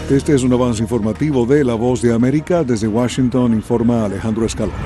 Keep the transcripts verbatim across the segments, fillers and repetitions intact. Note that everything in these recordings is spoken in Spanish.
Este es un avance informativo de La Voz de América. Desde Washington informa Alejandro Escalona.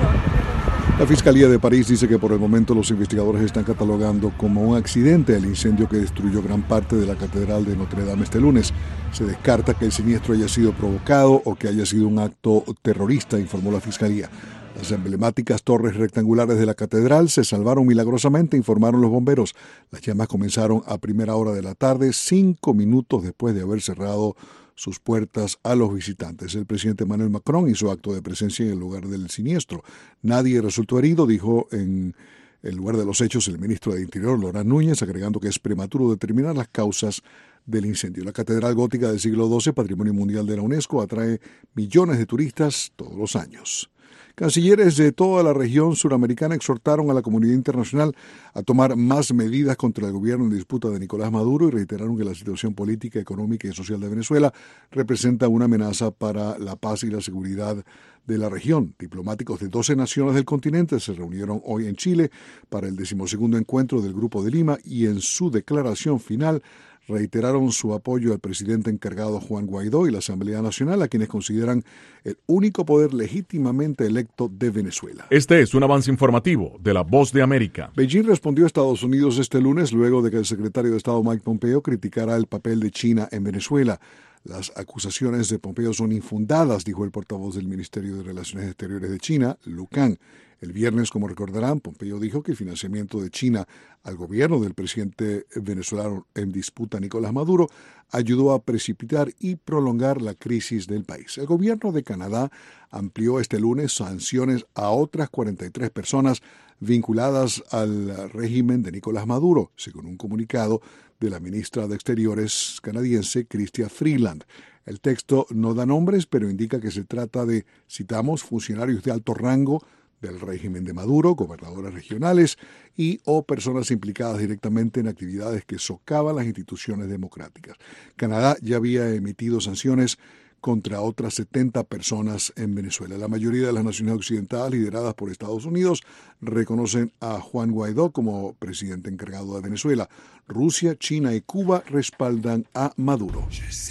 La Fiscalía de París dice que por el momento los investigadores están catalogando como un accidente el incendio que destruyó gran parte de la Catedral de Notre Dame este lunes. Se descarta que el siniestro haya sido provocado o que haya sido un acto terrorista, informó la Fiscalía. Las emblemáticas torres rectangulares de la catedral se salvaron milagrosamente, informaron los bomberos. Las llamas comenzaron a primera hora de la tarde, cinco minutos después de haber cerrado sus puertas a los visitantes. El presidente Emmanuel Macron hizo acto de presencia en el lugar del siniestro. Nadie resultó herido, dijo en el lugar de los hechos el ministro de Interior, Laurent Núñez, agregando que es prematuro determinar las causas del incendio. La catedral gótica del siglo doce, Patrimonio Mundial de la UNESCO, atrae millones de turistas todos los años. Cancilleres de toda la región suramericana exhortaron a la comunidad internacional a tomar más medidas contra el gobierno en disputa de Nicolás Maduro y reiteraron que la situación política, económica y social de Venezuela representa una amenaza para la paz y la seguridad de la región. Diplomáticos de doce naciones del continente se reunieron hoy en Chile para el decimosegundo encuentro del Grupo de Lima y en su declaración final reiteraron su apoyo al presidente encargado Juan Guaidó y la Asamblea Nacional, a quienes consideran el único poder legítimamente electo de Venezuela. Este es un avance informativo de La Voz de América. Beijing respondió a Estados Unidos este lunes luego de que el secretario de Estado Mike Pompeo criticara el papel de China en Venezuela. Las acusaciones de Pompeo son infundadas, dijo el portavoz del Ministerio de Relaciones Exteriores de China, Lu Kang. El viernes, como recordarán, Pompeo dijo que el financiamiento de China al gobierno del presidente venezolano en disputa, Nicolás Maduro, ayudó a precipitar y prolongar la crisis del país. El gobierno de Canadá amplió este lunes sanciones a otras cuarenta y tres personas vinculadas al régimen de Nicolás Maduro, según un comunicado de la ministra de Exteriores canadiense, Chrystia Freeland. El texto no da nombres, pero indica que se trata de, citamos, funcionarios de alto rango del régimen de Maduro, gobernadores regionales y o personas implicadas directamente en actividades que socavan las instituciones democráticas. Canadá ya había emitido sanciones contra otras setenta personas en Venezuela. La mayoría de las naciones occidentales, lideradas por Estados Unidos, reconocen a Juan Guaidó como presidente encargado de Venezuela. Rusia, China y Cuba respaldan a Maduro.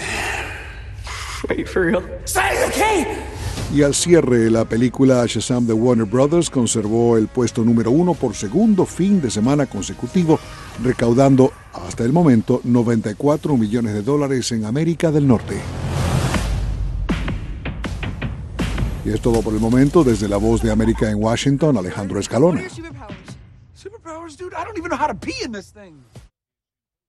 Wait, for real? Say the key! Y al cierre, la película Shazam de Warner Brothers conservó el puesto número uno por segundo fin de semana consecutivo, recaudando hasta el momento noventa y cuatro millones de dólares en América del Norte. Y es todo por el momento. Desde La Voz de América en Washington, Alejandro Escalona. Superpowers, dude. I don't even know how to pee in this thing.